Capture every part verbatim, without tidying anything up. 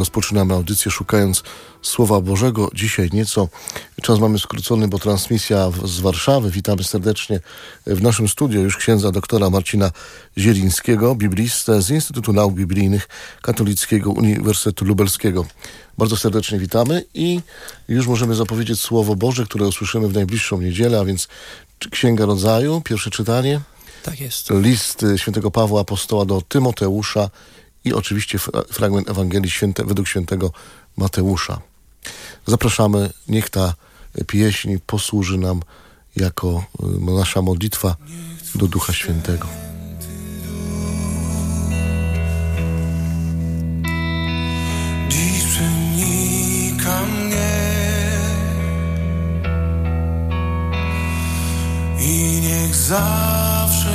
Rozpoczynamy audycję szukając Słowa Bożego. Dzisiaj nieco czas mamy skrócony, bo transmisja z Warszawy. Witamy serdecznie w naszym studiu już księdza doktora Marcina Zielińskiego, biblistę z Instytutu Nauk Biblijnych Katolickiego Uniwersytetu Lubelskiego. Bardzo serdecznie witamy i już możemy zapowiedzieć Słowo Boże, które usłyszymy w najbliższą niedzielę, a więc Księga Rodzaju, pierwsze czytanie. Tak jest. List świętego Pawła Apostoła do Tymoteusza i oczywiście fragment Ewangelii święte, według świętego Mateusza. Zapraszamy, niech ta pieśń posłuży nam jako nasza modlitwa do Ducha Świętego. Dziś przenika mnie i niech zawsze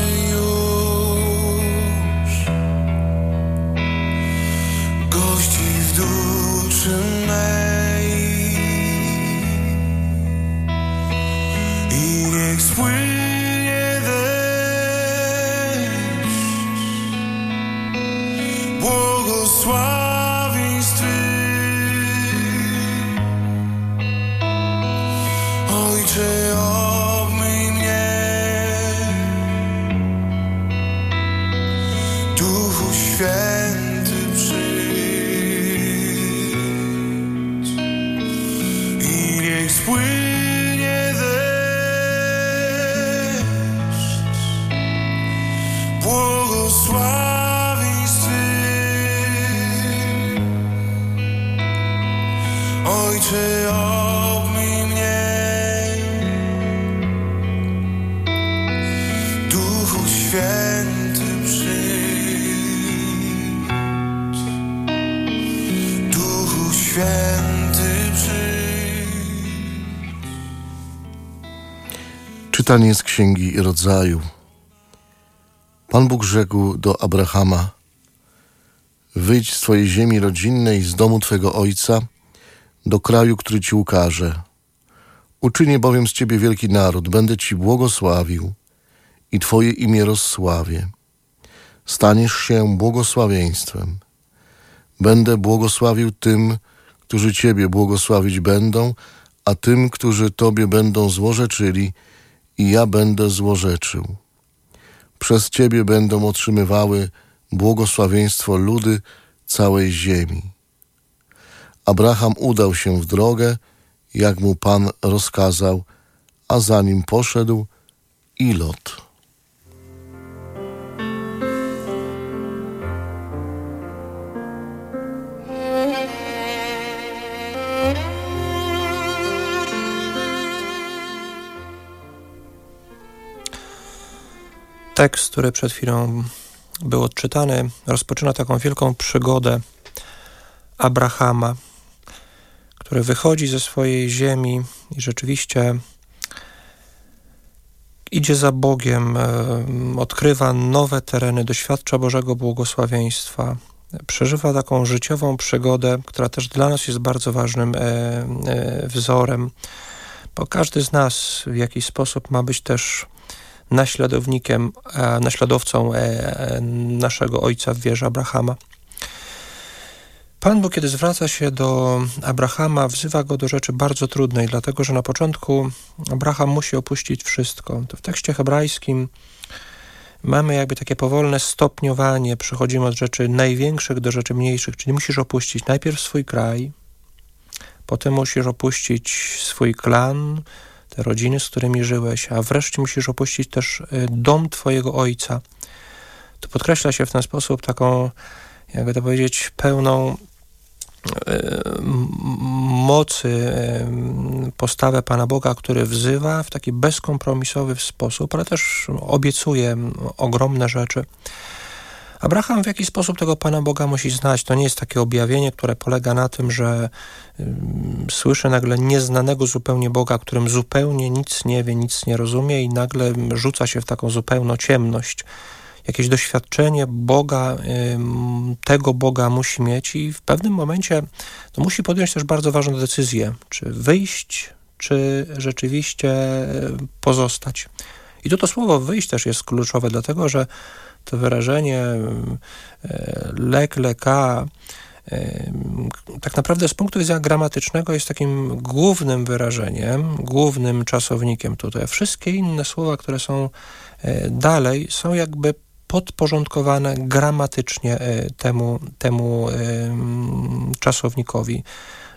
gości w duszy mej i niech spłynie deszcz błogosławieństw Twych. Ojcze, obmyj mnie, Duchu Święty płynie deszcz błogosławieństw Twych. Ojcze, obmyj mnie, Duchu Święty przyjdź, Duchu Święty przyjdź. Czytanie z Księgi Rodzaju. Pan Bóg rzekł do Abrahama: wyjdź z twojej ziemi rodzinnej, z domu twego ojca, do kraju, który ci ukażę. Uczynię bowiem z ciebie wielki naród, będę ci błogosławił i twoje imię rozsławię. Staniesz się błogosławieństwem. Będę błogosławił tym, którzy ciebie błogosławić będą, a tym, którzy tobie będą złorzeczyli, i ja będę złorzeczył. Przez ciebie będą otrzymywały błogosławieństwo ludy całej ziemi. Abraham udał się w drogę, jak mu Pan rozkazał, a za nim poszedł i Lot. Tekst, który przed chwilą był odczytany, rozpoczyna taką wielką przygodę Abrahama, który wychodzi ze swojej ziemi i rzeczywiście idzie za Bogiem, odkrywa nowe tereny, doświadcza Bożego błogosławieństwa, przeżywa taką życiową przygodę, która też dla nas jest bardzo ważnym wzorem, bo każdy z nas w jakiś sposób ma być też naśladownikiem, naśladowcą naszego ojca w wierze Abrahama. Pan Bóg, kiedy zwraca się do Abrahama, wzywa go do rzeczy bardzo trudnej, dlatego że na początku Abraham musi opuścić wszystko. To w tekście hebrajskim mamy jakby takie powolne stopniowanie, przechodzimy od rzeczy największych do rzeczy mniejszych, czyli musisz opuścić najpierw swój kraj, potem musisz opuścić swój klan, te rodziny, z którymi żyłeś, a wreszcie musisz opuścić też dom twojego ojca. To podkreśla się w ten sposób taką, jakby to powiedzieć, pełną e, mocy e, postawę Pana Boga, który wzywa w taki bezkompromisowy sposób, ale też obiecuje ogromne rzeczy. Abraham w jakiś sposób tego Pana Boga musi znać. To nie jest takie objawienie, które polega na tym, że y, słyszy nagle nieznanego zupełnie Boga, którym zupełnie nic nie wie, nic nie rozumie i nagle rzuca się w taką zupełną ciemność. Jakieś doświadczenie Boga, y, tego Boga musi mieć i w pewnym momencie no, musi podjąć też bardzo ważną decyzję, czy wyjść, czy rzeczywiście pozostać. I tu to słowo wyjść też jest kluczowe, dlatego że to wyrażenie lek, leka, tak naprawdę z punktu widzenia gramatycznego jest takim głównym wyrażeniem, głównym czasownikiem tutaj. Wszystkie inne słowa, które są dalej, są jakby podporządkowane gramatycznie temu, temu czasownikowi,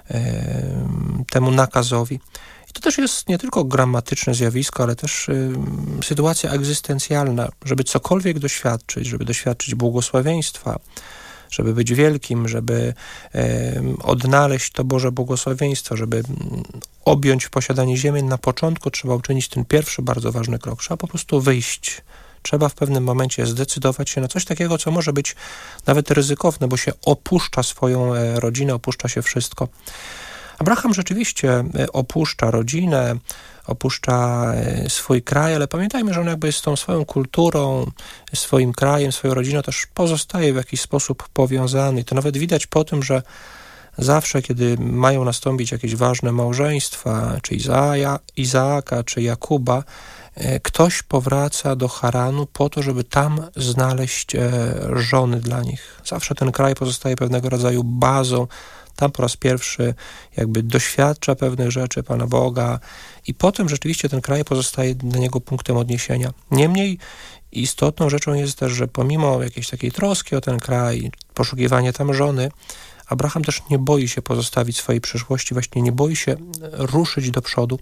temu nakazowi. I to też jest nie tylko gramatyczne zjawisko, ale też y, sytuacja egzystencjalna, żeby cokolwiek doświadczyć, żeby doświadczyć błogosławieństwa, żeby być wielkim, żeby y, odnaleźć to Boże błogosławieństwo, żeby objąć posiadanie ziemi, na początku trzeba uczynić ten pierwszy bardzo ważny krok. Trzeba po prostu wyjść. Trzeba w pewnym momencie zdecydować się na coś takiego, co może być nawet ryzykowne, bo się opuszcza swoją rodzinę, opuszcza się wszystko. Abraham rzeczywiście opuszcza rodzinę, opuszcza swój kraj, ale pamiętajmy, że on jakby z tą swoją kulturą, swoim krajem, swoją rodziną też pozostaje w jakiś sposób powiązany. I to nawet widać po tym, że zawsze, kiedy mają nastąpić jakieś ważne małżeństwa, czy Izaja, Izaaka, czy Jakuba, ktoś powraca do Haranu po to, żeby tam znaleźć żony dla nich. Zawsze ten kraj pozostaje pewnego rodzaju bazą. Tam po raz pierwszy jakby doświadcza pewnych rzeczy Pana Boga i potem rzeczywiście ten kraj pozostaje dla niego punktem odniesienia. Niemniej istotną rzeczą jest też, że pomimo jakiejś takiej troski o ten kraj, poszukiwania tam żony, Abraham też nie boi się pozostawić swojej przyszłości, właśnie nie boi się ruszyć do przodu.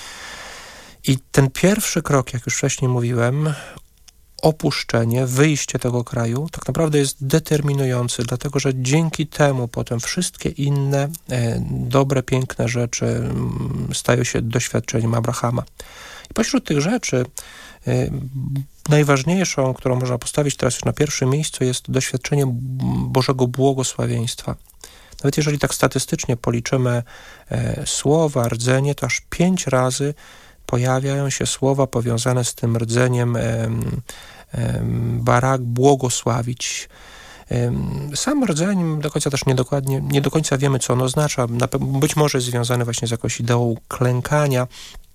I ten pierwszy krok, jak już wcześniej mówiłem, opuszczenie, wyjście tego kraju, tak naprawdę jest determinujący, dlatego że dzięki temu potem wszystkie inne e, dobre, piękne rzeczy m, stają się doświadczeniem Abrahama. I pośród tych rzeczy e, najważniejszą, którą można postawić teraz już na pierwszym miejscu, jest doświadczenie Bożego błogosławieństwa. Nawet jeżeli tak statystycznie policzymy e, słowa, rdzenie, to aż pięć razy pojawiają się słowa powiązane z tym rdzeniem em, em, barak, błogosławić. Em, sam rdzeń do końca też niedokładnie, nie do końca wiemy, co on oznacza. Na, być może jest związany właśnie z jakąś ideą klękania.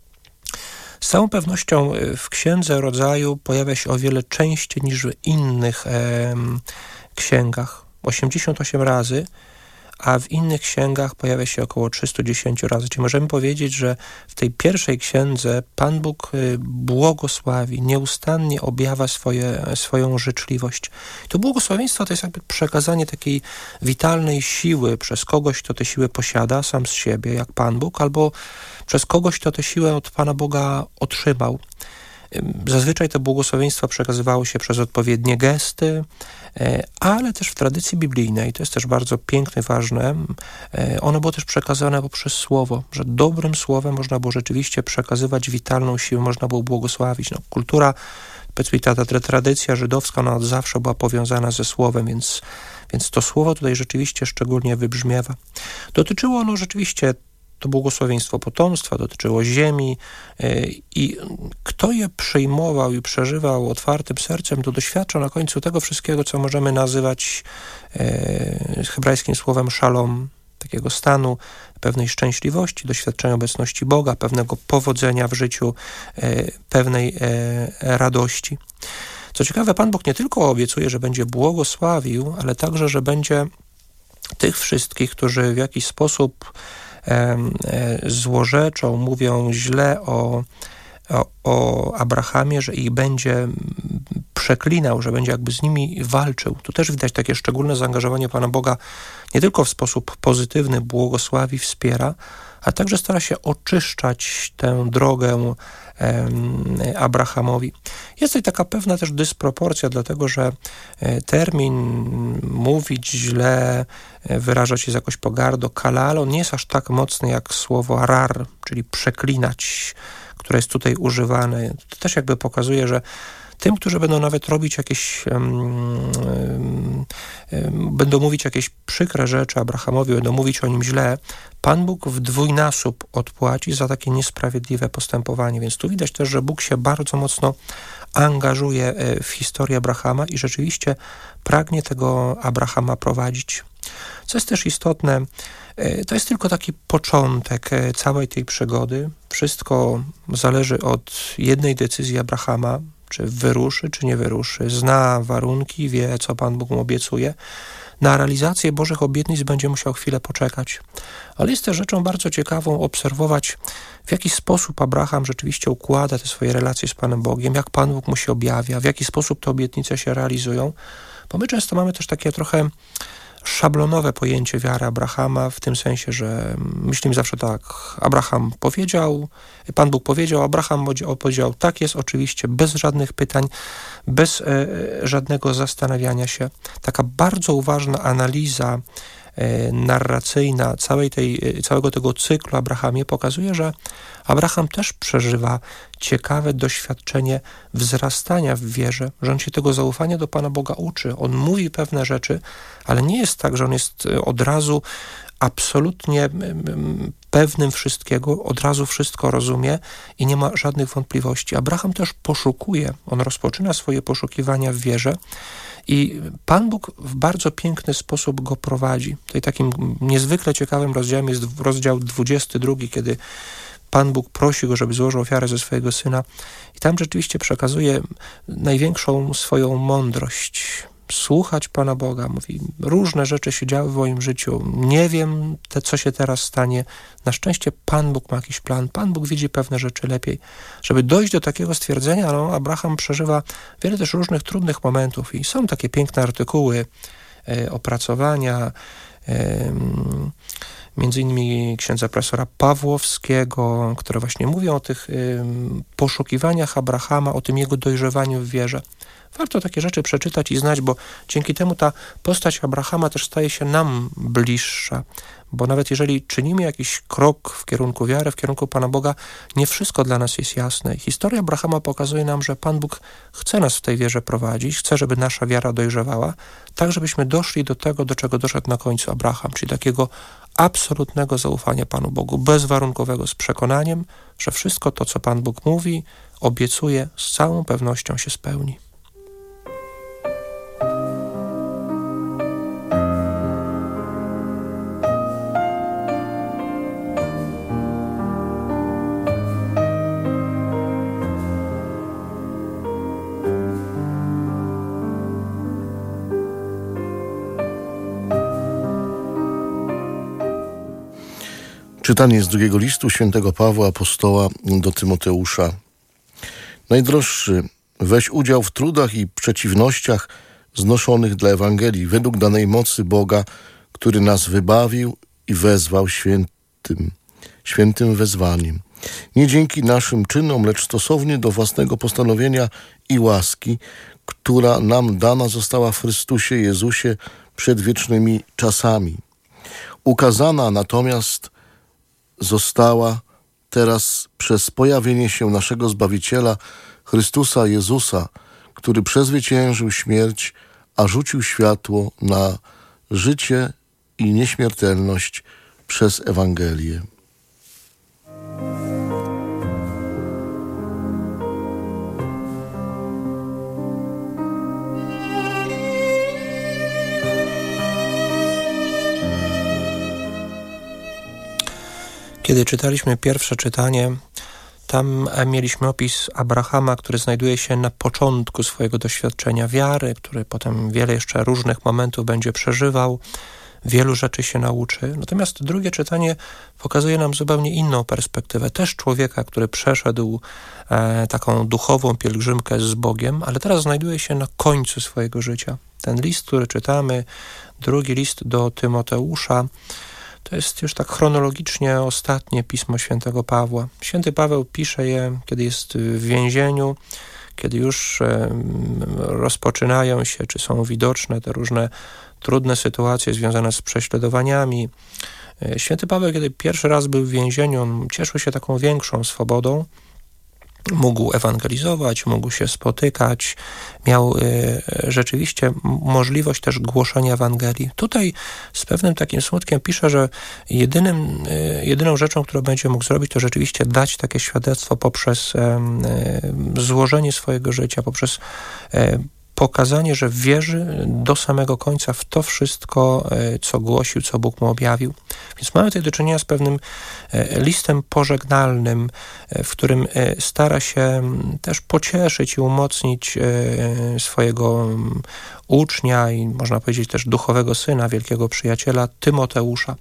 Z całą pewnością w Księdze Rodzaju pojawia się o wiele częściej niż w innych em, księgach. osiemdziesiąt osiem razy, a w innych księgach pojawia się około trzysta dziesięć razy. Czyli możemy powiedzieć, że w tej pierwszej księdze Pan Bóg błogosławi, nieustannie objawia swoje, swoją życzliwość. To błogosławieństwo to jest jakby przekazanie takiej witalnej siły przez kogoś, kto tę siłę posiada sam z siebie, jak Pan Bóg, albo przez kogoś, kto tę siłę od Pana Boga otrzymał. Zazwyczaj to błogosławieństwo przekazywało się przez odpowiednie gesty, ale też w tradycji biblijnej, to jest też bardzo piękne, ważne, ono było też przekazane poprzez słowo, że dobrym słowem można było rzeczywiście przekazywać witalną siłę, można było błogosławić. No, kultura, powiedzmy, ta, ta tradycja żydowska, ona od zawsze była powiązana ze słowem, więc, więc to słowo tutaj rzeczywiście szczególnie wybrzmiewa. Dotyczyło ono rzeczywiście to błogosławieństwo potomstwa, dotyczyło ziemi i kto je przyjmował i przeżywał otwartym sercem, to doświadczał na końcu tego wszystkiego, co możemy nazywać hebrajskim słowem szalom, takiego stanu pewnej szczęśliwości, doświadczenia obecności Boga, pewnego powodzenia w życiu, pewnej radości. Co ciekawe, Pan Bóg nie tylko obiecuje, że będzie błogosławił, ale także, że będzie tych wszystkich, którzy w jakiś sposób złorzeczą, mówią źle o, o, o Abrahamie, że ich będzie przeklinał, że będzie jakby z nimi walczył. Tu też widać takie szczególne zaangażowanie Pana Boga, nie tylko w sposób pozytywny błogosławi, wspiera, a także stara się oczyszczać tę drogę Abrahamowi. Jest tutaj taka pewna też dysproporcja, dlatego że termin mówić źle, wyrażać się z jakoś pogardą, kalalo, nie jest aż tak mocny jak słowo rar, czyli przeklinać, które jest tutaj używane. To też jakby pokazuje, że tym, którzy będą nawet robić jakieś, um, um, um, będą mówić jakieś przykre rzeczy Abrahamowi, będą mówić o nim źle, Pan Bóg w dwójnasób odpłaci za takie niesprawiedliwe postępowanie. Więc tu widać też, że Bóg się bardzo mocno angażuje w historię Abrahama i rzeczywiście pragnie tego Abrahama prowadzić. Co jest też istotne, to jest tylko taki początek całej tej przygody. Wszystko zależy od jednej decyzji Abrahama, czy wyruszy, czy nie wyruszy. Zna warunki, wie, co Pan Bóg mu obiecuje. na realizację Bożych obietnic będzie musiał chwilę poczekać. Ale jest też rzeczą bardzo ciekawą obserwować, w jaki sposób Abraham rzeczywiście układa te swoje relacje z Panem Bogiem, jak Pan Bóg mu się objawia, w jaki sposób te obietnice się realizują. Bo my często mamy też takie trochę szablonowe pojęcie wiary Abrahama, w tym sensie, że myślimy zawsze tak, Abraham powiedział, Pan Bóg powiedział, Abraham powiedział, tak jest oczywiście, bez żadnych pytań, bez e, żadnego zastanawiania się. Taka bardzo uważna analiza e, narracyjna całej tej, całego tego cyklu Abrahamie pokazuje, że Abraham też przeżywa ciekawe doświadczenie wzrastania w wierze, że on się tego zaufania do Pana Boga uczy. On mówi pewne rzeczy, ale nie jest tak, że on jest od razu absolutnie pewnym wszystkiego, od razu wszystko rozumie i nie ma żadnych wątpliwości. Abraham też poszukuje, on rozpoczyna swoje poszukiwania w wierze i Pan Bóg w bardzo piękny sposób go prowadzi. Tutaj takim niezwykle ciekawym rozdziałem jest rozdział dwudziesty drugi, kiedy Pan Bóg prosi go, żeby złożył ofiarę ze swojego syna i tam rzeczywiście przekazuje największą swoją mądrość. Słuchać Pana Boga. Mówi, różne rzeczy się działy w moim życiu. Nie wiem, te, co się teraz stanie. Na szczęście Pan Bóg ma jakiś plan. Pan Bóg widzi pewne rzeczy lepiej. Żeby dojść do takiego stwierdzenia, no, Abraham przeżywa wiele też różnych trudnych momentów i są takie piękne artykuły, e, opracowania, e, między innymi księdza profesora Pawłowskiego, które właśnie mówią o tych y, poszukiwaniach Abrahama, o tym jego dojrzewaniu w wierze. Warto takie rzeczy przeczytać i znać, bo dzięki temu ta postać Abrahama też staje się nam bliższa, bo nawet jeżeli czynimy jakiś krok w kierunku wiary, w kierunku Pana Boga, nie wszystko dla nas jest jasne. Historia Abrahama pokazuje nam, że Pan Bóg chce nas w tej wierze prowadzić, chce, żeby nasza wiara dojrzewała, tak żebyśmy doszli do tego, do czego doszedł na końcu Abraham, czyli takiego absolutnego zaufania Panu Bogu, bezwarunkowego, z przekonaniem, że wszystko to, co Pan Bóg mówi, obiecuje, z całą pewnością się spełni. Czytanie z drugiego listu świętego Pawła Apostoła do Tymoteusza. Najdroższy, weź udział w trudach i przeciwnościach znoszonych dla Ewangelii według danej mocy Boga, który nas wybawił i wezwał świętym, świętym wezwaniem. Nie dzięki naszym czynom, lecz stosownie do własnego postanowienia i łaski, która nam dana została w Chrystusie Jezusie przed wiecznymi czasami. Ukazana natomiast została teraz przez pojawienie się naszego Zbawiciela, Chrystusa Jezusa, który przezwyciężył śmierć, a rzucił światło na życie i nieśmiertelność przez Ewangelię. Kiedy czytaliśmy pierwsze czytanie, tam mieliśmy opis Abrahama, który znajduje się na początku swojego doświadczenia wiary, który potem wiele jeszcze różnych momentów będzie przeżywał, wielu rzeczy się nauczy. Natomiast drugie czytanie pokazuje nam zupełnie inną perspektywę. Też człowieka, który przeszedł e, taką duchową pielgrzymkę z Bogiem, ale teraz znajduje się na końcu swojego życia. Ten list, który czytamy, drugi list do Tymoteusza, to jest już tak chronologicznie ostatnie pismo świętego Pawła. Święty Paweł pisze je, kiedy jest w więzieniu, kiedy już rozpoczynają się, czy są widoczne te różne trudne sytuacje związane z prześladowaniami. Święty Paweł, kiedy pierwszy raz był w więzieniu, on cieszył się taką większą swobodą. Mógł ewangelizować, mógł się spotykać, miał y, rzeczywiście możliwość też głoszenia Ewangelii. Tutaj z pewnym takim smutkiem pisze, że jedynym, y, jedyną rzeczą, którą będzie mógł zrobić, to rzeczywiście dać takie świadectwo poprzez y, y, złożenie swojego życia, poprzez y, pokazanie, że wierzy do samego końca w to wszystko, co głosił, co Bóg mu objawił. Więc mamy tutaj do czynienia z pewnym listem pożegnalnym, w którym stara się też pocieszyć i umocnić swojego ucznia i można powiedzieć też duchowego syna, wielkiego przyjaciela Tymoteusza.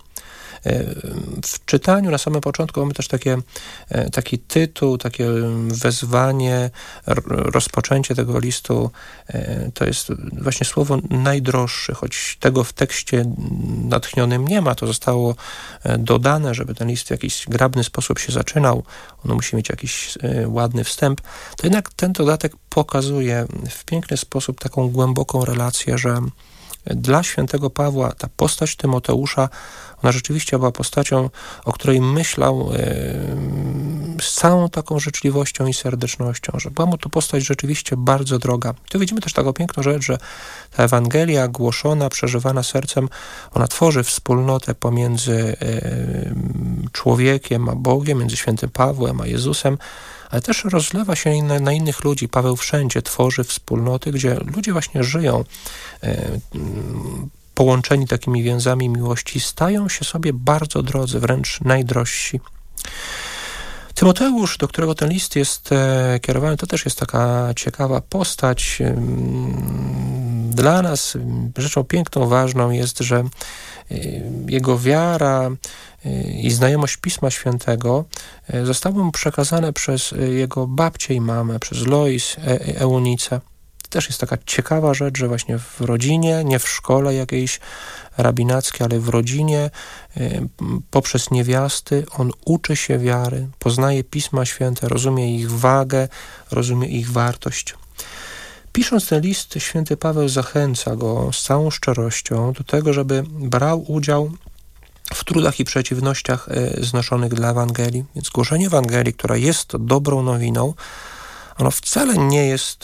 W czytaniu na samym początku mamy też takie, taki tytuł, takie wezwanie, rozpoczęcie tego listu. To jest właśnie słowo najdroższy, choć tego w tekście natchnionym nie ma. To zostało dodane, żeby ten list w jakiś grabny sposób się zaczynał. On musi mieć jakiś ładny wstęp. To jednak ten dodatek pokazuje w piękny sposób taką głęboką relację, że dla świętego Pawła ta postać Tymoteusza, ona rzeczywiście była postacią, o której myślał yy, z całą taką życzliwością i serdecznością, że była mu to postać rzeczywiście bardzo droga. I tu widzimy też taką piękną rzecz, że ta Ewangelia głoszona, przeżywana sercem, ona tworzy wspólnotę pomiędzy yy, człowiekiem a Bogiem, między świętym Pawłem a Jezusem, ale też rozlewa się na, na innych ludzi. Paweł wszędzie tworzy wspólnoty, gdzie ludzie właśnie żyją e, połączeni takimi więzami miłości, stają się sobie bardzo drodzy, wręcz najdrożsi. Tymoteusz, do którego ten list jest e, kierowany, to też jest taka ciekawa postać. E, dla nas rzeczą piękną, ważną jest, że e, jego wiara i znajomość Pisma Świętego zostały mu przekazane przez jego babcię i mamę, przez Lois Eunicę. To też jest taka ciekawa rzecz, że właśnie w rodzinie, nie w szkole jakiejś rabinackiej, ale w rodzinie poprzez niewiasty on uczy się wiary, poznaje Pisma Święte, rozumie ich wagę, rozumie ich wartość. Pisząc ten list, święty Paweł zachęca go z całą szczerością do tego, żeby brał udział w trudach i przeciwnościach znoszonych dla Ewangelii. Więc głoszenie Ewangelii, która jest dobrą nowiną, ono wcale nie jest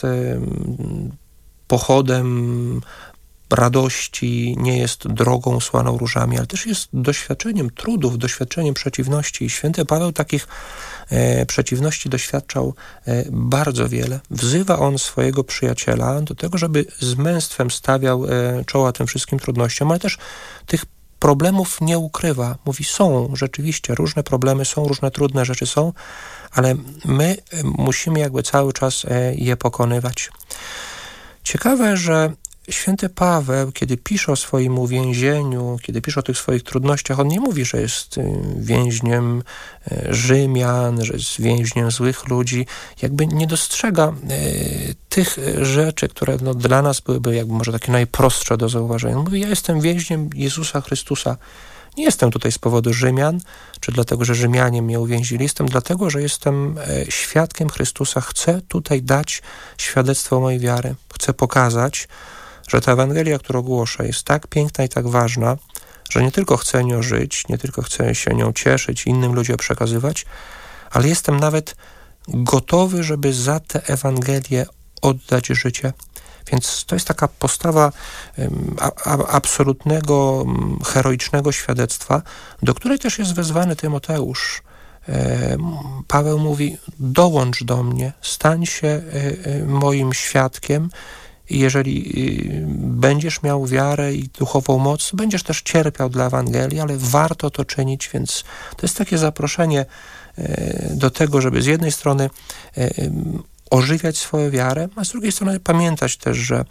pochodem radości, nie jest drogą usłaną różami, ale też jest doświadczeniem trudów, doświadczeniem przeciwności. I święty Paweł takich e, przeciwności doświadczał e, bardzo wiele. Wzywa on swojego przyjaciela do tego, żeby z męstwem stawiał e, czoła tym wszystkim trudnościom, ale też tych problemów nie ukrywa. Mówi, są rzeczywiście różne problemy, są różne trudne rzeczy są, ale my musimy jakby cały czas je pokonywać. Ciekawe, że święty Paweł, kiedy pisze o swoim uwięzieniu, kiedy pisze o tych swoich trudnościach, on nie mówi, że jest więźniem Rzymian, że jest więźniem złych ludzi. Jakby nie dostrzega tych rzeczy, które no, dla nas byłyby jakby może takie najprostsze do zauważenia. On mówi, ja jestem więźniem Jezusa Chrystusa. Nie jestem tutaj z powodu Rzymian, czy dlatego, że Rzymianie mnie uwięzili. Jestem dlatego, że jestem świadkiem Chrystusa. Chcę tutaj dać świadectwo mojej wiary. Chcę pokazać, że ta Ewangelia, którą głoszę, jest tak piękna i tak ważna, że nie tylko chcę nią żyć, nie tylko chcę się nią cieszyć, innym ludziom przekazywać, ale jestem nawet gotowy, żeby za tę Ewangelię oddać życie. Więc to jest taka postawa a, a, absolutnego, heroicznego świadectwa, do której też jest wezwany Tymoteusz. Paweł mówi, dołącz do mnie, stań się moim świadkiem. I jeżeli będziesz miał wiarę i duchową moc, będziesz też cierpiał dla Ewangelii, ale warto to czynić, więc to jest takie zaproszenie do tego, żeby z jednej strony ożywiać swoją wiarę, a z drugiej strony pamiętać też, że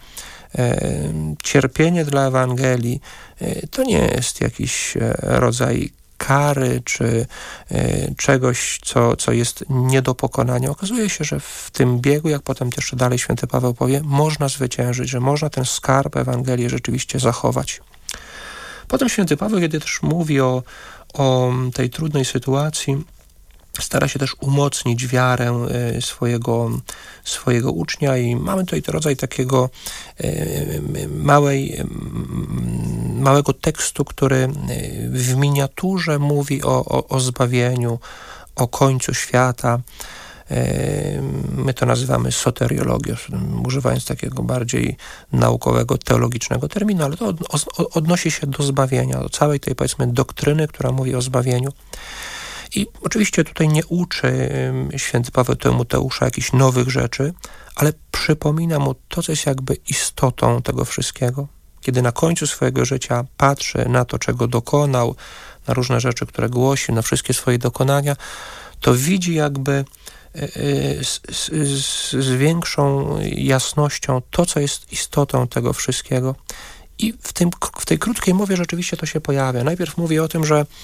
cierpienie dla Ewangelii to nie jest jakiś rodzaj kary, czy y, czegoś, co, co jest nie do pokonania. Okazuje się, że w tym biegu, jak potem jeszcze dalej święty Paweł powie, można zwyciężyć, że można ten skarb Ewangelii rzeczywiście zachować. Potem święty Paweł, kiedy też mówi o, o tej trudnej sytuacji, stara się też umocnić wiarę swojego, swojego ucznia i mamy tutaj rodzaj takiego małej, małego tekstu, który w miniaturze mówi o, o, o zbawieniu, o końcu świata. My to nazywamy soteriologią, używając takiego bardziej naukowego, teologicznego terminu, ale to od, odnosi się do zbawienia, do całej tej, powiedzmy, doktryny, która mówi o zbawieniu. I oczywiście tutaj nie uczy święty Paweł Tymoteusza jakichś nowych rzeczy, ale przypomina mu to, co jest jakby istotą tego wszystkiego. kiedy na końcu swojego życia patrzy na to, czego dokonał, na różne rzeczy, które głosił, na wszystkie swoje dokonania, to widzi jakby z, z, z większą jasnością to, co jest istotą tego wszystkiego. I w, tym, w tej krótkiej mowie rzeczywiście to się pojawia. Najpierw mówi o tym, że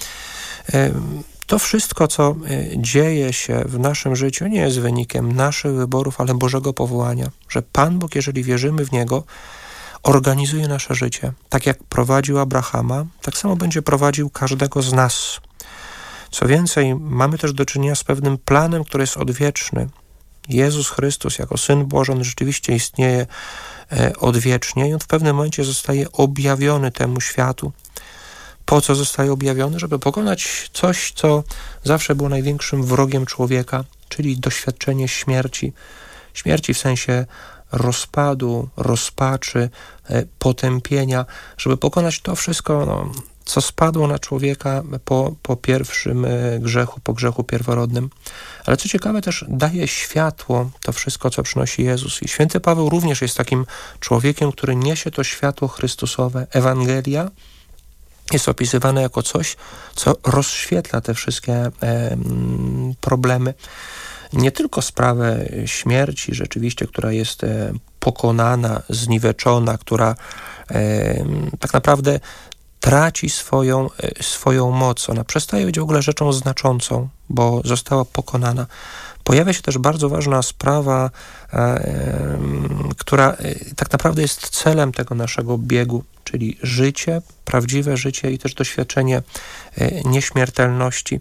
to wszystko, co dzieje się w naszym życiu, nie jest wynikiem naszych wyborów, ale Bożego powołania. Że Pan Bóg, jeżeli wierzymy w Niego, organizuje nasze życie. Tak jak prowadził Abrahama, tak samo będzie prowadził każdego z nas. Co więcej, mamy też do czynienia z pewnym planem, który jest odwieczny. Jezus Chrystus jako Syn Boży, on rzeczywiście istnieje odwiecznie i on w pewnym momencie zostaje objawiony temu światu. Po co zostaje objawiony? Żeby pokonać coś, co zawsze było największym wrogiem człowieka, czyli doświadczenie śmierci. Śmierci w sensie rozpadu, rozpaczy, potępienia, żeby pokonać to wszystko, no, co spadło na człowieka po, po pierwszym grzechu, po grzechu pierworodnym. Ale co ciekawe, też daje światło to wszystko, co przynosi Jezus. I święty Paweł również jest takim człowiekiem, który niesie to światło Chrystusowe. Ewangelia jest opisywane jako coś, co rozświetla te wszystkie e, problemy. Nie tylko sprawę śmierci rzeczywiście, która jest e, pokonana, zniweczona, która e, tak naprawdę traci swoją, e, swoją moc. Ona przestaje być w ogóle rzeczą znaczącą, bo została pokonana. Pojawia się też bardzo ważna sprawa, e, e, która e, tak naprawdę jest celem tego naszego biegu, czyli życie, prawdziwe życie i też doświadczenie e, nieśmiertelności.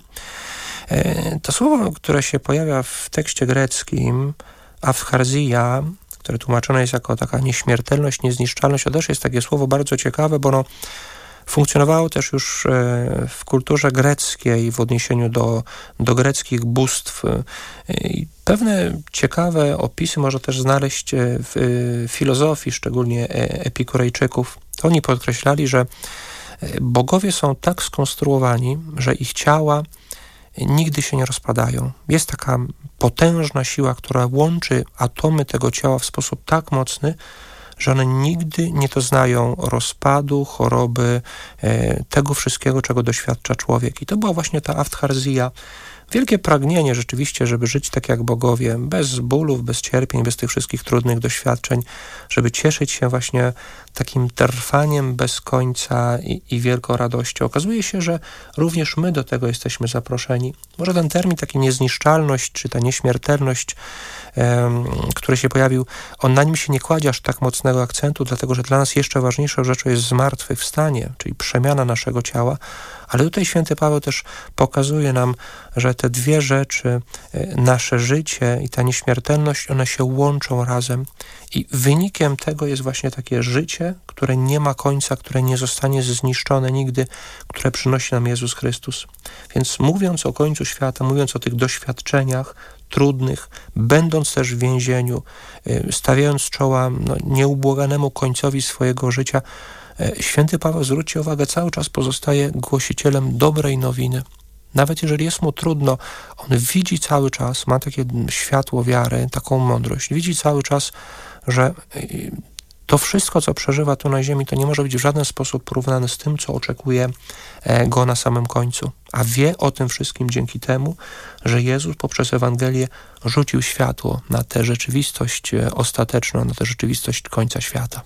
E, to słowo, które się pojawia w tekście greckim, apharzia, które tłumaczone jest jako taka nieśmiertelność, niezniszczalność, to też jest takie słowo bardzo ciekawe, bo ono funkcjonowało też już w kulturze greckiej w odniesieniu do, do greckich bóstw. I pewne ciekawe opisy można też znaleźć w filozofii, szczególnie Epikurejczyków. Oni podkreślali, że bogowie są tak skonstruowani, że ich ciała nigdy się nie rozpadają. Jest taka potężna siła, która łączy atomy tego ciała w sposób tak mocny, że one nigdy nie doznają rozpadu, choroby, e, tego wszystkiego, czego doświadcza człowiek. I to była właśnie ta apharzia. Wielkie pragnienie rzeczywiście, żeby żyć tak jak bogowie, bez bólów, bez cierpień, bez tych wszystkich trudnych doświadczeń, żeby cieszyć się właśnie takim trwaniem bez końca i, i wielką radością. Okazuje się, że również my do tego jesteśmy zaproszeni. Może ten termin, taka niezniszczalność, czy ta nieśmiertelność, um, który się pojawił, on na nim się nie kładzie aż tak mocnego akcentu, dlatego że dla nas jeszcze ważniejszą rzeczą jest zmartwychwstanie, czyli przemiana naszego ciała. Ale tutaj święty Paweł też pokazuje nam, że te dwie rzeczy, nasze życie i ta nieśmiertelność, one się łączą razem i wynikiem tego jest właśnie takie życie, które nie ma końca, które nie zostanie zniszczone nigdy, które przynosi nam Jezus Chrystus. Więc mówiąc o końcu świata, mówiąc o tych doświadczeniach trudnych, będąc też w więzieniu, stawiając czoła no, nieubłaganemu końcowi swojego życia, święty Paweł, zwróćcie uwagę, cały czas pozostaje głosicielem dobrej nowiny. Nawet jeżeli jest mu trudno, on widzi cały czas, ma takie światło wiary, taką mądrość, widzi cały czas, że to wszystko, co przeżywa tu na ziemi, to nie może być w żaden sposób porównane z tym, co oczekuje go na samym końcu. A wie o tym wszystkim dzięki temu, że Jezus poprzez Ewangelię rzucił światło na tę rzeczywistość ostateczną, na tę rzeczywistość końca świata.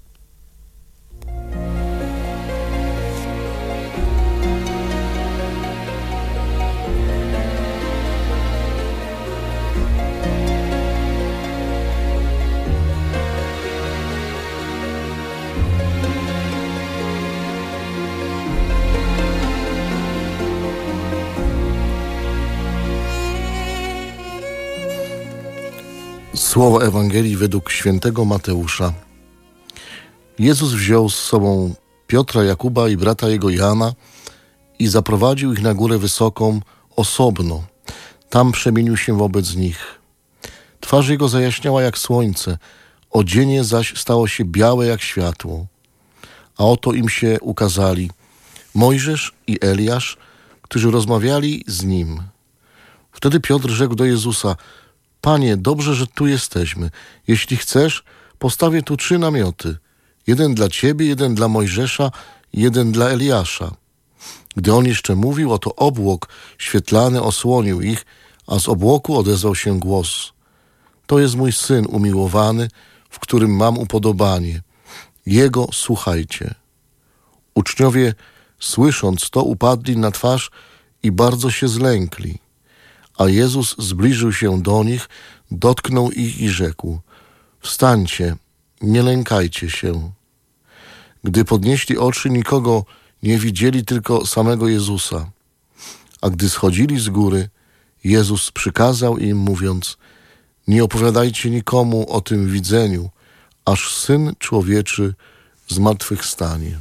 Słowo Ewangelii według świętego Mateusza. Jezus wziął z sobą Piotra, Jakuba i brata jego Jana i zaprowadził ich na górę wysoką osobno. Tam przemienił się wobec nich. Twarz jego zajaśniała jak słońce, odzienie zaś stało się białe jak światło. A oto im się ukazali Mojżesz i Eliasz, którzy rozmawiali z nim. Wtedy Piotr rzekł do Jezusa: Panie, dobrze, że tu jesteśmy. Jeśli chcesz, postawię tu trzy namioty. Jeden dla ciebie, jeden dla Mojżesza, jeden dla Eliasza. Gdy on jeszcze mówił, oto obłok świetlany osłonił ich, a z obłoku odezwał się głos. To jest mój Syn umiłowany, w którym mam upodobanie. Jego słuchajcie. Uczniowie, słysząc to, upadli na twarz i bardzo się zlękli. A Jezus zbliżył się do nich, dotknął ich i rzekł: wstańcie, nie lękajcie się. Gdy podnieśli oczy, nikogo nie widzieli, tylko samego Jezusa. A gdy schodzili z góry, Jezus przykazał im, mówiąc: nie opowiadajcie nikomu o tym widzeniu, aż Syn Człowieczy zmartwychwstanie.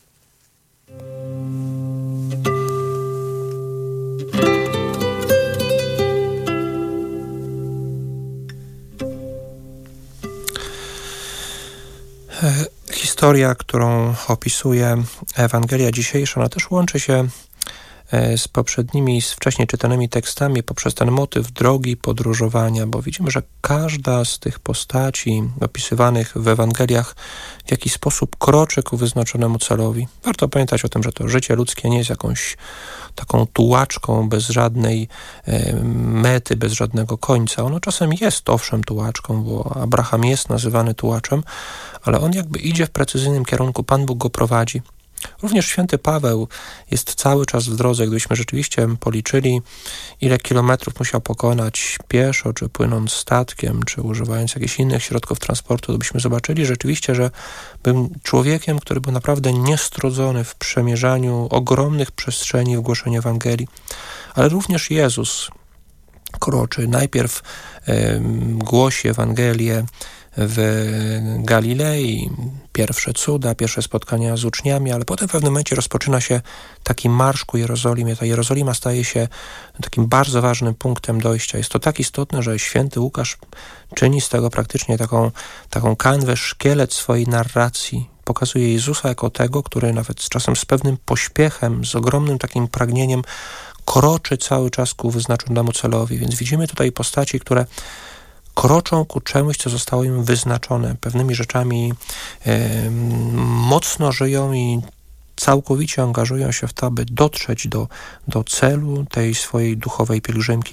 Historia, którą opisuje Ewangelia dzisiejsza, ona też łączy się z poprzednimi, z wcześniej czytanymi tekstami poprzez ten motyw drogi podróżowania, bo widzimy, że każda z tych postaci opisywanych w Ewangeliach w jakiś sposób kroczy ku wyznaczonemu celowi. Warto pamiętać o tym, że to życie ludzkie nie jest jakąś taką tułaczką bez żadnej e, mety, bez żadnego końca. Ono czasem jest owszem tułaczką, bo Abraham jest nazywany tułaczem, ale on jakby idzie w precyzyjnym kierunku, Pan Bóg go prowadzi. Również święty Paweł jest cały czas w drodze. Gdybyśmy rzeczywiście policzyli, ile kilometrów musiał pokonać pieszo, czy płynąc statkiem, czy używając jakichś innych środków transportu, to byśmy zobaczyli rzeczywiście, że był człowiekiem, który był naprawdę niestrudzony w przemierzaniu ogromnych przestrzeni w głoszeniu Ewangelii. Ale również Jezus kroczy. Najpierw e, głosi Ewangelię w Galilei, pierwsze cuda, pierwsze spotkania z uczniami, ale potem w pewnym momencie rozpoczyna się taki marsz ku Jerozolimie. Ta Jerozolima staje się takim bardzo ważnym punktem dojścia. Jest to tak istotne, że święty Łukasz czyni z tego praktycznie taką, taką kanwę, szkielet swojej narracji. Pokazuje Jezusa jako tego, który nawet z czasem z pewnym pośpiechem, z ogromnym takim pragnieniem kroczy cały czas ku wyznaczonemu celowi. Więc widzimy tutaj postaci, które kroczą ku czemuś, co zostało im wyznaczone. Pewnymi rzeczami e, mocno żyją i całkowicie angażują się w to, aby dotrzeć do, do celu tej swojej duchowej pielgrzymki.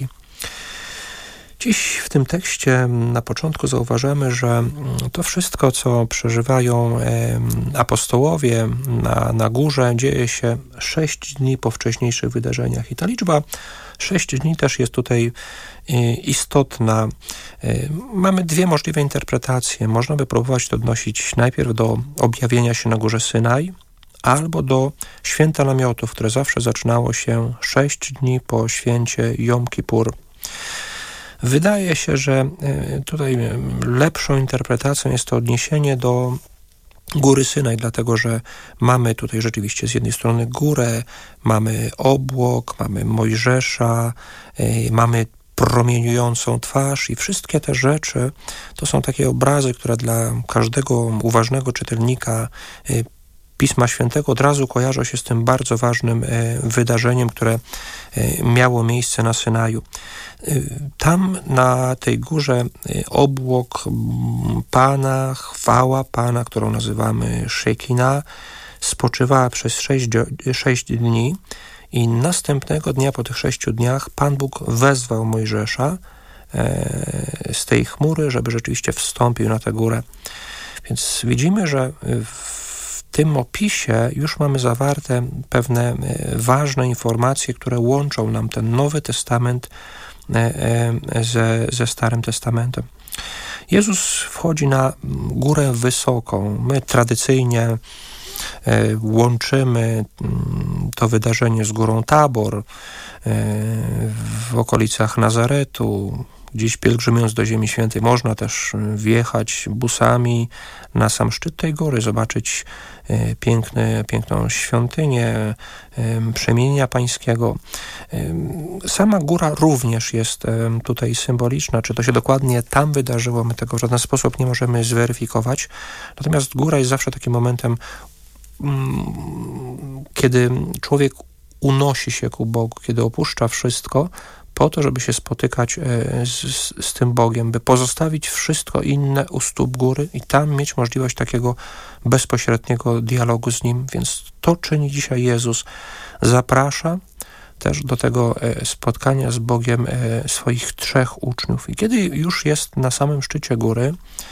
Dziś w tym tekście na początku zauważamy, że to wszystko, co przeżywają e, apostołowie na, na górze, dzieje się sześć dni po wcześniejszych wydarzeniach. I ta liczba sześć dni też jest tutaj istotna. Mamy dwie możliwe interpretacje. Można by próbować to odnosić najpierw do objawienia się na górze Synaj, albo do święta namiotów, które zawsze zaczynało się sześć dni po święcie Jom Kippur. Wydaje się, że tutaj lepszą interpretacją jest to odniesienie do góry Synaj, dlatego że mamy tutaj rzeczywiście z jednej strony górę, mamy obłok, mamy Mojżesza, yy, mamy promieniującą twarz i wszystkie te rzeczy to są takie obrazy, które dla każdego uważnego czytelnika yy, Pisma Świętego od razu kojarzą się z tym bardzo ważnym yy, wydarzeniem, które yy, miało miejsce na Synaju. Tam na tej górze obłok Pana, chwała Pana, którą nazywamy Szekina, spoczywała przez sześć, sześć dni i następnego dnia po tych sześciu dniach Pan Bóg wezwał Mojżesza e, z tej chmury, żeby rzeczywiście wstąpił na tę górę. Więc widzimy, że w tym opisie już mamy zawarte pewne ważne informacje, które łączą nam ten Nowy Testament Ze, ze Starym Testamentem. Jezus wchodzi na górę wysoką. My tradycyjnie łączymy to wydarzenie z górą Tabor w okolicach Nazaretu. Dziś pielgrzymując do Ziemi Świętej można też wjechać busami na sam szczyt tej góry, zobaczyć piękny, piękną świątynię Przemienienia Pańskiego. Sama góra również jest tutaj symboliczna. Czy to się dokładnie tam wydarzyło, my tego w żaden sposób nie możemy zweryfikować. Natomiast góra jest zawsze takim momentem, kiedy człowiek unosi się ku Bogu, kiedy opuszcza wszystko po to, żeby się spotykać z, z tym Bogiem, by pozostawić wszystko inne u stóp góry i tam mieć możliwość takiego bezpośredniego dialogu z Nim. Więc to czyni dzisiaj Jezus. Zaprasza też do tego spotkania z Bogiem swoich trzech uczniów. I kiedy już jest na samym szczycie góry,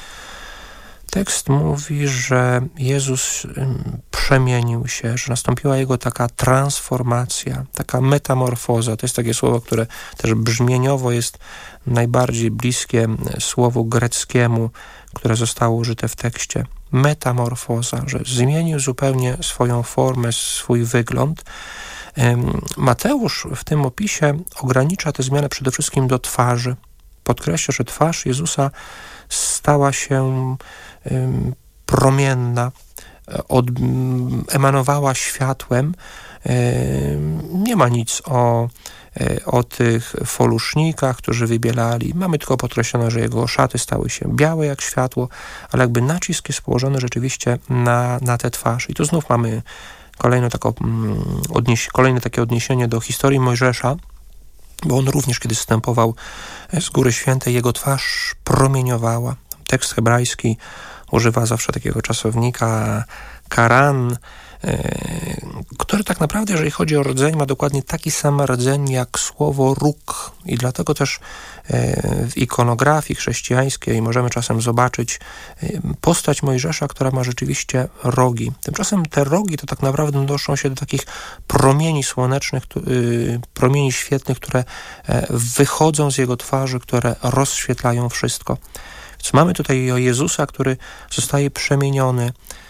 tekst mówi, że Jezus przemienił się, że nastąpiła Jego taka transformacja, taka metamorfoza. To jest takie słowo, które też brzmieniowo jest najbardziej bliskie słowu greckiemu, które zostało użyte w tekście. Metamorfoza, że zmienił zupełnie swoją formę, swój wygląd. Mateusz w tym opisie ogranicza tę zmianę przede wszystkim do twarzy. Podkreśla, że twarz Jezusa stała się promienna, od, emanowała światłem. Nie ma nic o, o tych folusznikach, którzy wybielali. Mamy tylko podkreślone, że jego szaty stały się białe jak światło, ale jakby nacisk jest położony rzeczywiście na, na tę twarz. I tu znów mamy kolejne, tako, odnieś, kolejne takie odniesienie do historii Mojżesza, bo on również, kiedy zstępował z Góry Świętej, jego twarz promieniowała. Tekst hebrajski używa zawsze takiego czasownika karan, który tak naprawdę, jeżeli chodzi o rdzeń, ma dokładnie taki sam rdzeń jak słowo róg. I dlatego też w ikonografii chrześcijańskiej możemy czasem zobaczyć postać Mojżesza, która ma rzeczywiście rogi. Tymczasem te rogi to tak naprawdę odnoszą się do takich promieni słonecznych, promieni świetlnych, które wychodzą z jego twarzy, które rozświetlają wszystko. Więc mamy tutaj o Jezusa, który zostaje przemieniony.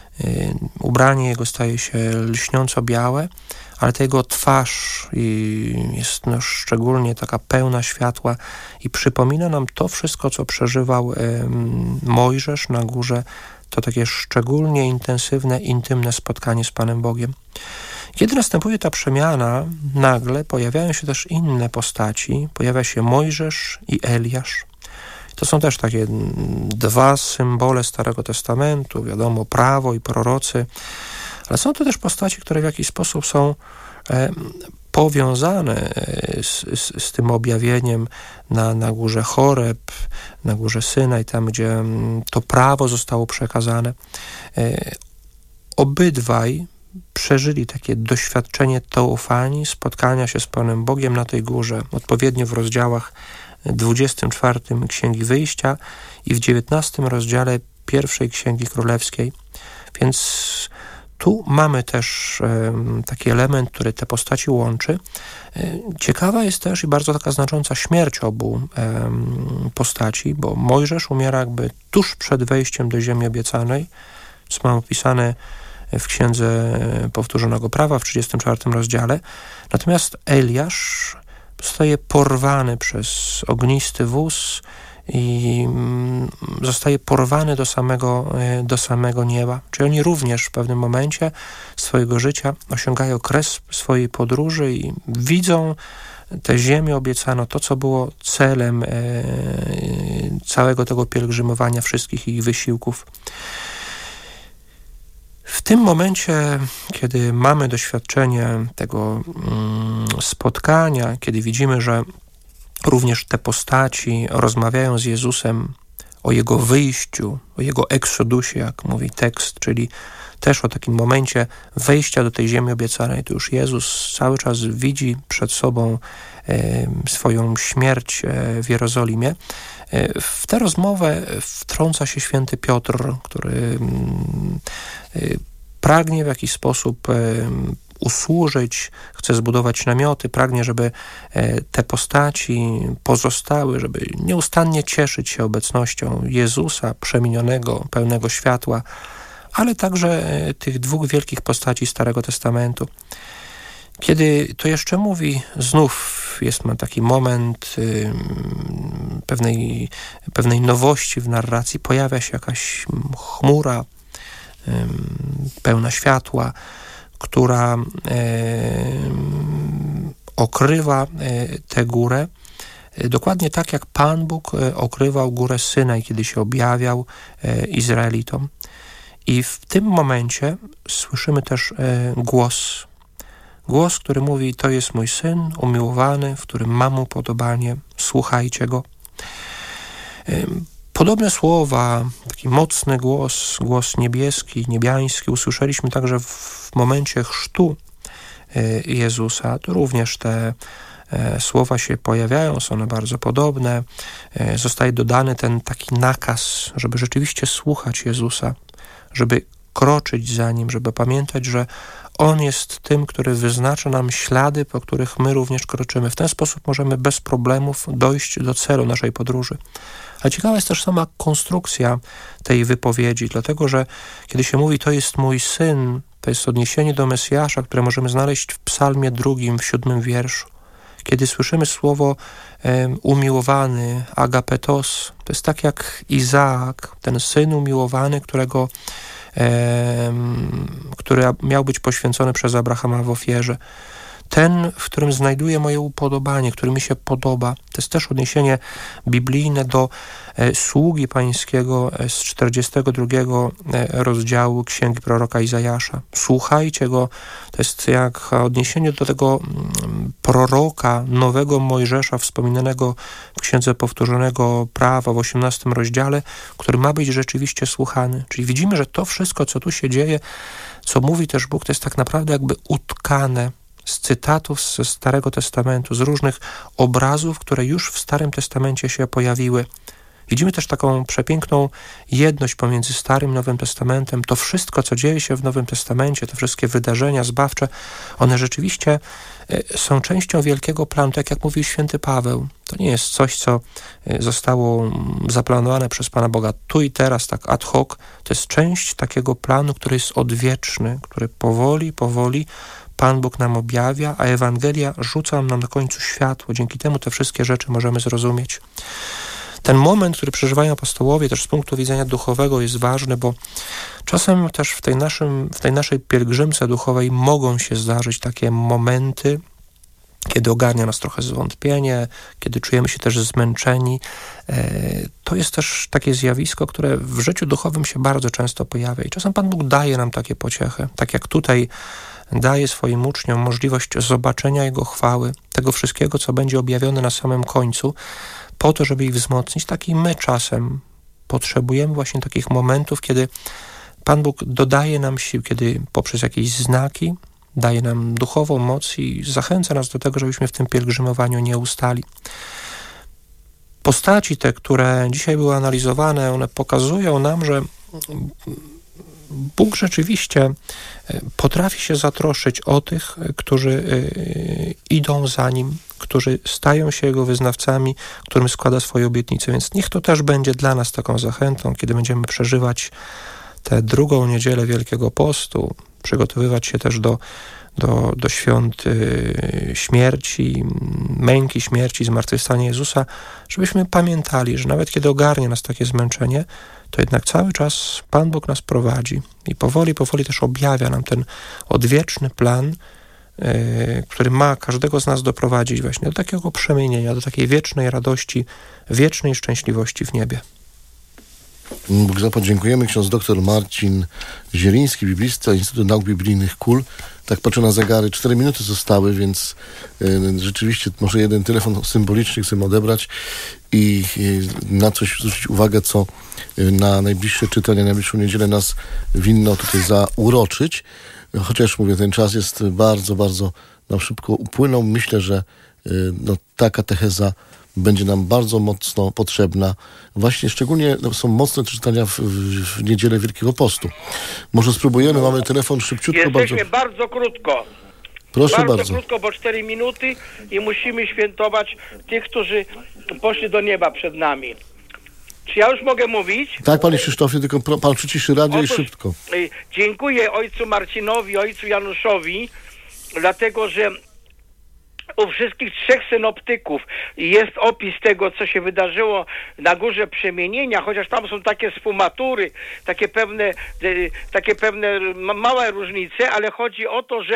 Ubranie jego staje się lśniąco białe, ale ta jego twarz jest no, szczególnie taka pełna światła i przypomina nam to wszystko, co przeżywał Mojżesz na górze. To takie szczególnie intensywne, intymne spotkanie z Panem Bogiem. Kiedy następuje ta przemiana, nagle pojawiają się też inne postaci. Pojawia się Mojżesz i Eliasz. To są też takie dwa symbole Starego Testamentu, wiadomo, prawo i prorocy, ale są to też postaci, które w jakiś sposób są e, powiązane z, z, z tym objawieniem na, na górze Choreb, na górze Synaj, tam gdzie to prawo zostało przekazane. E, obydwaj przeżyli takie doświadczenie teofanii, spotkania się z Panem Bogiem na tej górze, odpowiednio w rozdziałach dwudziestym czwartym Księgi Wyjścia i w dziewiętnastym rozdziale pierwszej Księgi Królewskiej. Więc tu mamy też e, taki element, który te postaci łączy. E, ciekawa jest też i bardzo taka znacząca śmierć obu e, postaci, bo Mojżesz umiera jakby tuż przed wejściem do ziemi obiecanej, co mam opisane w Księdze Powtórzonego Prawa w trzydziestym czwartym rozdziale. Natomiast Eliasz zostaje porwany przez ognisty wóz i zostaje porwany do samego, do samego nieba. Czyli oni również w pewnym momencie swojego życia osiągają kres swojej podróży i widzą tę ziemię obiecaną, to co było celem całego tego pielgrzymowania, wszystkich ich wysiłków. W tym momencie, kiedy mamy doświadczenie tego mm, spotkania, kiedy widzimy, że również te postaci rozmawiają z Jezusem o Jego wyjściu, o Jego eksodusie, jak mówi tekst, czyli też o takim momencie wejścia do tej ziemi obiecanej, to już Jezus cały czas widzi przed sobą e, swoją śmierć e, w Jerozolimie. E, w tę rozmowę wtrąca się święty Piotr, który e, pragnie w jakiś sposób e, usłużyć, chce zbudować namioty, pragnie, żeby e, te postaci pozostały, żeby nieustannie cieszyć się obecnością Jezusa przemienionego, pełnego światła, ale także tych dwóch wielkich postaci Starego Testamentu. Kiedy to jeszcze mówi, znów jest ma taki moment y, pewnej, pewnej nowości w narracji, pojawia się jakaś chmura y, pełna światła, która y, okrywa y, tę górę, y, dokładnie tak jak Pan Bóg y, okrywał górę Synaj, kiedy się objawiał y, Izraelitom. I w tym momencie słyszymy też e, głos. Głos, który mówi, to jest mój Syn umiłowany, w którym mam upodobanie, słuchajcie Go. Podobne słowa, taki mocny głos, głos niebieski, niebiański usłyszeliśmy także w momencie chrztu Jezusa. To również te słowa się pojawiają, są one bardzo podobne. Zostaje dodany ten taki nakaz, żeby rzeczywiście słuchać Jezusa, żeby kroczyć za Nim, żeby pamiętać, że On jest tym, który wyznacza nam ślady, po których my również kroczymy. W ten sposób możemy bez problemów dojść do celu naszej podróży. A ciekawa jest też sama konstrukcja tej wypowiedzi, dlatego że kiedy się mówi, to jest mój Syn, to jest odniesienie do Mesjasza, które możemy znaleźć w psalmie drugim, w siódmym wierszu. Kiedy słyszymy słowo um, umiłowany, agapetos, to jest tak jak Izaak, ten syn umiłowany, którego, um, który miał być poświęcony przez Abrahama w ofierze. Ten, w którym znajduję moje upodobanie, który mi się podoba. To jest też odniesienie biblijne do e, sługi pańskiego z czterdziestego drugiego rozdziału Księgi proroka Izajasza. Słuchajcie go, to jest jak odniesienie do tego mm, proroka, nowego Mojżesza, wspominanego w Księdze Powtórzonego Prawa w osiemnastym rozdziale, który ma być rzeczywiście słuchany. Czyli widzimy, że to wszystko, co tu się dzieje, co mówi też Bóg, to jest tak naprawdę jakby utkane z cytatów ze Starego Testamentu, z różnych obrazów, które już w Starym Testamencie się pojawiły. Widzimy też taką przepiękną jedność pomiędzy Starym i Nowym Testamentem. To wszystko, co dzieje się w Nowym Testamencie, te wszystkie wydarzenia zbawcze, one rzeczywiście są częścią wielkiego planu, tak jak mówił święty Paweł. To nie jest coś, co zostało zaplanowane przez Pana Boga tu i teraz, tak ad hoc. To jest część takiego planu, który jest odwieczny, który powoli, powoli Pan Bóg nam objawia, a Ewangelia rzuca nam na końcu światło. Dzięki temu te wszystkie rzeczy możemy zrozumieć. Ten moment, który przeżywają apostołowie, też z punktu widzenia duchowego jest ważny, bo czasem też w tej, naszym, w tej naszej pielgrzymce duchowej mogą się zdarzyć takie momenty, kiedy ogarnia nas trochę zwątpienie, kiedy czujemy się też zmęczeni. To jest też takie zjawisko, które w życiu duchowym się bardzo często pojawia i czasem Pan Bóg daje nam takie pociechy, tak jak tutaj daje swoim uczniom możliwość zobaczenia Jego chwały, tego wszystkiego, co będzie objawione na samym końcu, po to, żeby ich wzmocnić. Tak i my czasem potrzebujemy właśnie takich momentów, kiedy Pan Bóg dodaje nam sił, kiedy poprzez jakieś znaki daje nam duchową moc i zachęca nas do tego, żebyśmy w tym pielgrzymowaniu nie ustali. Postaci te, które dzisiaj były analizowane, one pokazują nam, że Bóg rzeczywiście potrafi się zatroszczyć o tych, którzy idą za Nim, którzy stają się Jego wyznawcami, którym składa swoje obietnice. Więc niech to też będzie dla nas taką zachętą, kiedy będziemy przeżywać tę drugą niedzielę Wielkiego Postu, przygotowywać się też do, do, do świąt śmierci, męki śmierci, zmartwychwstania Jezusa, żebyśmy pamiętali, że nawet kiedy ogarnie nas takie zmęczenie, to jednak cały czas Pan Bóg nas prowadzi i powoli, powoli też objawia nam ten odwieczny plan, yy, który ma każdego z nas doprowadzić właśnie do takiego przemienienia, do takiej wiecznej radości, wiecznej szczęśliwości w niebie. Bóg zapłać, dziękujemy. Ksiądz doktor Marcin Zieliński, biblista, Instytut Nauk Biblijnych K U L. Tak patrzę na zegary, cztery minuty zostały, więc y, rzeczywiście może jeden telefon symboliczny chcemy odebrać i y, na coś zwrócić uwagę, co y, na najbliższe czytania, najbliższą niedzielę nas winno tutaj zauroczyć. Chociaż mówię, ten czas jest bardzo, bardzo nam szybko upłynął. Myślę, że y, no, ta katecheza będzie nam bardzo mocno potrzebna. Właśnie szczególnie no, są mocne czytania w, w, w niedzielę Wielkiego Postu. Może spróbujemy, mamy telefon szybciutko. Jesteśmy bardzo, bardzo krótko. Proszę bardzo. bardzo. krótko, bo cztery minuty i musimy świętować tych, którzy poszli do nieba przed nami. Czy ja już mogę mówić? Tak, panie Krzysztofie, tylko pro, pan przyciszy radio Otóż, i szybko. Y, dziękuję ojcu Marcinowi, ojcu Januszowi, dlatego że u wszystkich trzech synoptyków jest opis tego, co się wydarzyło na Górze Przemienienia, chociaż tam są takie sfumatury, takie pewne, takie pewne małe różnice, ale chodzi o to, że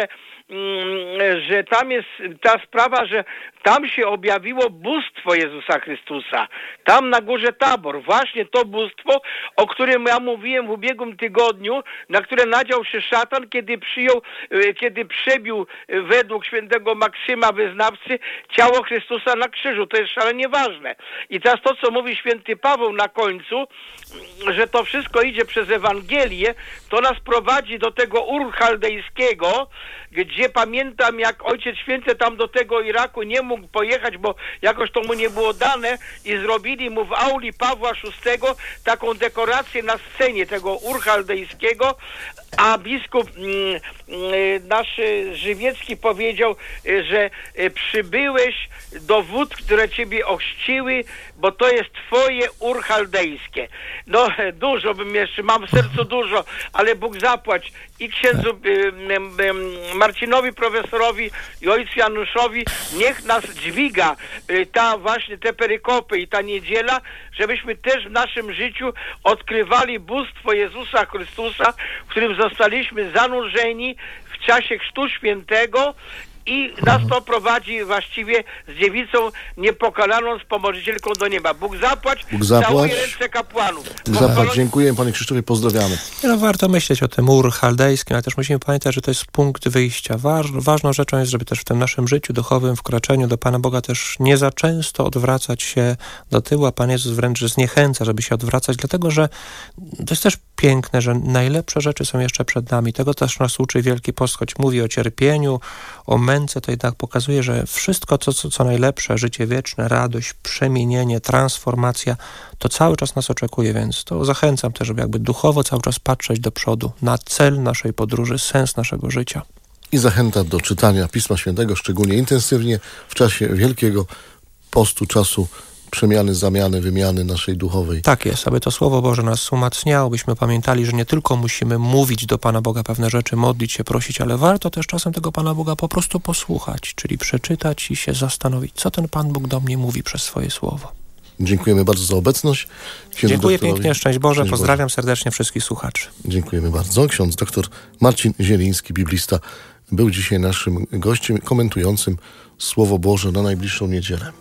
że tam jest ta sprawa, że tam się objawiło bóstwo Jezusa Chrystusa. Tam na górze Tabor. Właśnie to bóstwo, o którym ja mówiłem w ubiegłym tygodniu, na które nadział się szatan, kiedy przyjął, kiedy przebił według świętego Maksyma wyznawcy ciało Chrystusa na krzyżu. To jest szalenie ważne. I teraz to, co mówi święty Paweł na końcu, że to wszystko idzie przez Ewangelię, to nas prowadzi do tego Ur Chaldejskiego, gdzie pamiętam, jak Ojciec Święty tam do tego Iraku nie mógł pojechać, bo jakoś to mu nie było dane i zrobili mu w auli Pawła szóstego taką dekorację na scenie tego Ur Chaldejskiego, a biskup mm, nasz Żywiecki powiedział, że przybyłeś do wód, które ciebie ochrzciły, bo to jest twoje Ur Chaldejskie. No dużo bym jeszcze, mam w sercu dużo, ale Bóg zapłać i księdzu Marcinowi profesorowi i ojcu Januszowi, niech nas dźwiga ta właśnie te perykopy i ta niedziela, żebyśmy też w naszym życiu odkrywali bóstwo Jezusa Chrystusa, w którym zostaliśmy zanurzeni w czasie Chrztu Świętego i nas to prowadzi właściwie z dziewicą niepokalaną, z pomożycielką do nieba. Bóg zapłać, Bóg zapłać. Całuję ręce kapłanów. Bóg zapłać, dziękuję Panie Krzysztofie, pozdrawiamy. No, warto myśleć o tym Ur Chaldejskim, ale też musimy pamiętać, że to jest punkt wyjścia. Waż, ważną rzeczą jest, żeby też w tym naszym życiu duchowym, wkroczeniu do Pana Boga też nie za często odwracać się do tyłu, a Pan Jezus wręcz zniechęca, żeby się odwracać, dlatego że to jest też piękne, że najlepsze rzeczy są jeszcze przed nami. Tego też nas uczy Wielki Post, choć mówi o cierpieniu, o męce, to jednak pokazuje, że wszystko, co, co, co najlepsze, życie wieczne, radość, przemienienie, transformacja, to cały czas nas oczekuje, więc to zachęcam też, żeby jakby duchowo cały czas patrzeć do przodu, na cel naszej podróży, sens naszego życia. I zachęta do czytania Pisma Świętego, szczególnie intensywnie w czasie Wielkiego Postu, czasu przemiany, zamiany, wymiany naszej duchowej. Tak jest, aby to Słowo Boże nas umacniało, byśmy pamiętali, że nie tylko musimy mówić do Pana Boga pewne rzeczy, modlić się, prosić, ale warto też czasem tego Pana Boga po prostu posłuchać, czyli przeczytać i się zastanowić, co ten Pan Bóg do mnie mówi przez swoje Słowo. Dziękujemy bardzo za obecność. Księdzu Dziękuję doktorowi. pięknie, szczęść Boże, Szczęść pozdrawiam Boże. serdecznie wszystkich słuchaczy. Dziękujemy bardzo. Ksiądz doktor Marcin Zieliński, biblista, był dzisiaj naszym gościem komentującym Słowo Boże na najbliższą niedzielę.